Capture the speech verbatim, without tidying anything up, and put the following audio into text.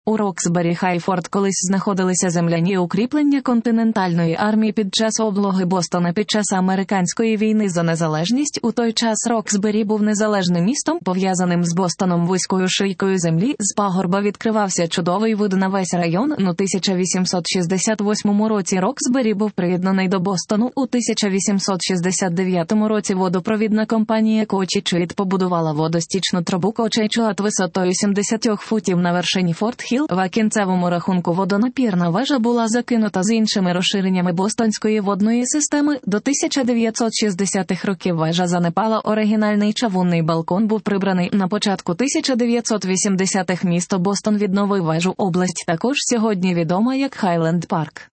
У Роксбері Хай-Форт колись знаходилися земляні укріплення континентальної армії під час облоги Бостона під час американської війни за незалежність. У той час Роксбері був незалежним містом, пов'язаним з Бостоном вузькою шийкою землі. З пагорба відкривався чудовий вид на весь район. У тисяча вісімсот шістдесят восьмому році Роксбері був приєднаний до Бостону. У тисяча вісімсот шістдесят дев'ятому році водопровідна компанія Кочечуїт побудувала водостічну трубу Кочечуат висотою сімдесят футів на вершині Форт Хіл. В кінцевому рахунку водонапірна вежа була закинута з іншими розширеннями бостонської водної системи. До тисяча дев'ятсот шістдесятих років вежа занепала. Оригінальний чавунний балкон був прибраний. На початку тисяча дев'ятсот вісімдесятих місто Бостон відновив вежу. Область також сьогодні відома як Хайленд Парк.